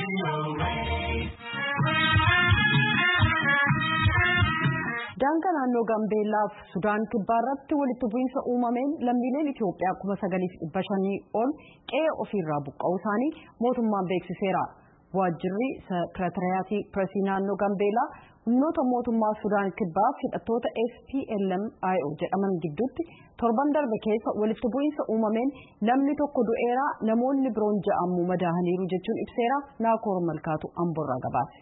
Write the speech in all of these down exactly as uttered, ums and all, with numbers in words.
Daangaa naannoo Gaambeellaaf Sudaan kibbaarratti walitti bu'iinsa uumameen lammiileen Itoophiyaa kuma sagaliif dhibba shanii ol qe'ee ofiirraa buqqa'uu isaanii mootummaan beeksiseera. Waajjirri Sekretariyatii Pireesii naannoo Gaambeellaa humnoota mootummaa Sudaan kibbaa hidhattoota S P L M I O jedhaman gidduutti torban darbe keessa walitti bu'iinsa uumameen namni tokko du'eera, namoonni biroon ja'amuu madaahaniiru jechuun ibseera. Naakoor Malkaatu Amborraa gabaase.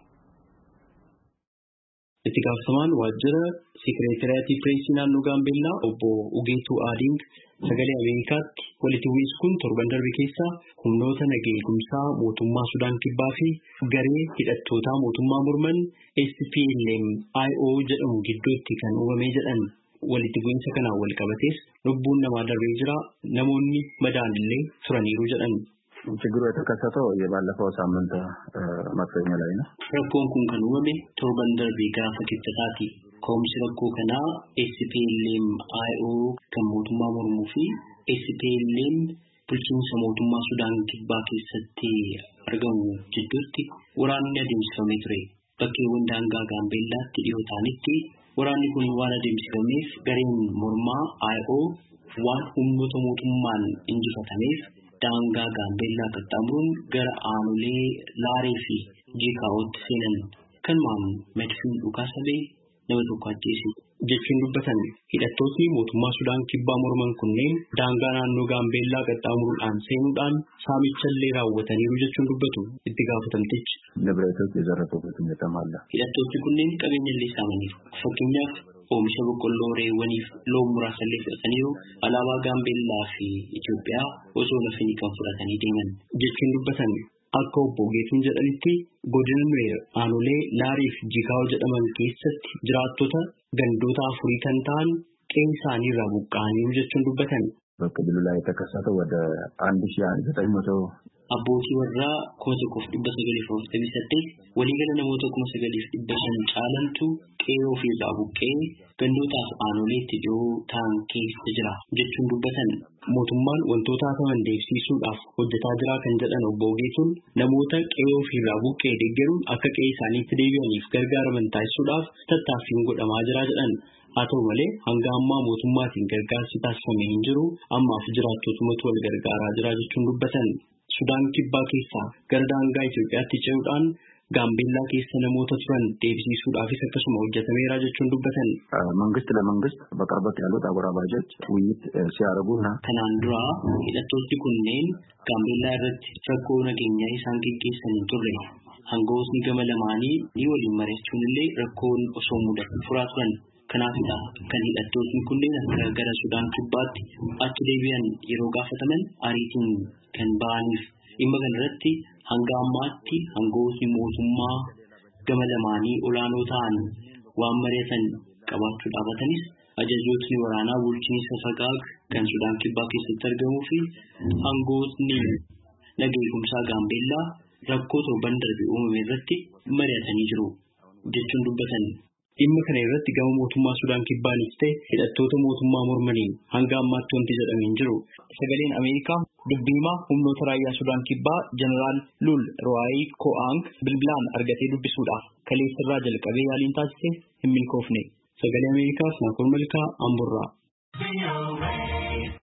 Itti gaafatamaan waajjira Sekretariyatii Pireesii naannoo Gaambeellaa obbo Ugeetuu Aading sagalee Ameerikaatti walitti bu'iinsi kun torban darbe keessa humnoota nageegumsaa mootummaa Sudaan kibbaa fi garee hidhattootaa mootummaa morman S P L M I O jedhamu gidduutti kan uumame jedhan. Walitti bu'iinsa kanaan wal qabatees lubbuun namaa darbee jira, namoonni madaa'anillee turaniiru jedhan. ችግሩ የተከሰተው የባለፈው ሳምንት ማክሰኞ ላይ ነው። rakkoon kun kan uumame torban darbee gaafa kibxataati. Ka'umsi rakkoo kanaa S P L M I O kan mootummaa mormuu fi S P L M bulchiinsa mootummaa Sudaan kibbaa keessatti argamu jidduutti waraanni adeemsifamee ture. Bakkeewwan daangaa Gaambeellaatti dhiyoo ta'anitti waraanni kun waan adeemsifameef gareen mormaa I O waan humnoota mootummaan injifatameef daangaa Gaambeellaa qaxxaamuruun gara aanolee Laarii fi Jikaa'ootti seenan. Kanumaan madfiin dhukaasalee nama tokko ajjeese jechuun dubbatan. Hidhattoonni mootummaa Sudaan kibbaa morman kunneen daangaa naannoo Gaambeellaa qaxxaamuruudhaan seenuudhaan saamichallee raawwataniiru jechuun dubbatu itti gaafatamtichi. ንብረቶች የዘረፉበት ሁኔታም አለ። Hidhattoonni kunneen qabeenyallee saamaniiru. Fakkeenyaaf oomisha boqqolloo reewwaniif loon muraasallee fudhataniiru, alaabaa Gaambeellaa fi Itoophiyaa osoo lafanii kan fudhatanii deeman jechuun dubbatan. Akka obbo Geetuun jedhanitti godina Nuweer aanolee Laarii fi Jikaa'oo jedhaman keessatti jiraattota gandoota afurii kan ta'an qe'ee isaanii irraa buqqa'aniiru jechuun dubbatan. በክልሉ ላይ የተከሰተው ወደ አንድ ሺህ ዘጠኝ መቶ abbootii warraa kuma tokkoof dhibba sagaliif afurtamii saddeet waliigala namoota kuma sagaliif dhibba shan caalantu qe'ee ofiirraa buqqee gandootaaf aanoleetti dhiyoo ta'an keessa jira jechuun dubbatan. Mootummaan wantoota hataman deebisiisuudhaaf hojjetaa jira kan jedhan obbo Geetuun namoota qe'ee ofiirraa buqqee deeggaruun akka qe'ee isaaniitti deebi'aniif gargaaraman taasisuudhaaf tattaaffiin godhamaa jira jedhan. Haa ta'u malee hanga ammaa mootummaatiin gargaarsi taasifamee hin jiru, ammaaf jiraattotumatu wal gargaaraa jira jechuun dubbatan. Sudaan kibbaa keessaa gara daangaa Itoophiyaatti ce'uudhaan Gaambeellaa keessa namoota turan deebisiisuudhaafis akkasuma hojjetameera jechuun dubbatan. መንግስት ለመንግስት በቅርበት ያሉት አጎራባጆች ውይይት ሲያደርጉና kanaan dura hidhattoonni kunneen Gaambeellaa irratti rakkoo nageenyaa isaan gaggeessan hin turre. Hangootni gama lamaanii ni waliin mari'achuun illee rakkoon osoo mudate furaa turan. Kanaafidha kan hidhattoonni kunneen akka gara Sudaan kibbaatti achi deebi'an yeroo gaafataman ariitiin kan ba'aniif. Dhimma kanarratti hanga ammaatti hangootni mootummaa gama lamaanii olaanoo ta'an waan mari'atan qabaachuu dhaabatanis ajajootni waraanaa bulchiinsa Fagaag kan Sudaan kibbaa keessatti argamuu fi hangootni nageegumsaa Gaambeellaa rakkoo torban darbe uumame irratti mari'atanii jiru jechuun dubbatan. Dhimma kana irratti gama mootummaa Sudaan kibbaanis ta'e hidhattoota mootummaa mormaniin hanga ammaatti wanti jedhamee hin jiru. Sagaleen Ameerikaa dubbiimaa humnoota raayyaa Sudaan kibbaa Jeneraal Lul Ruwaayii Ko'aang bilbilaan argatee dubbisuudhaaf kaleessarraa jalqabee yaaliin taasise hin milkoofne. Sagalee Ameerikaaf Naakoor Malkaa Amborraa.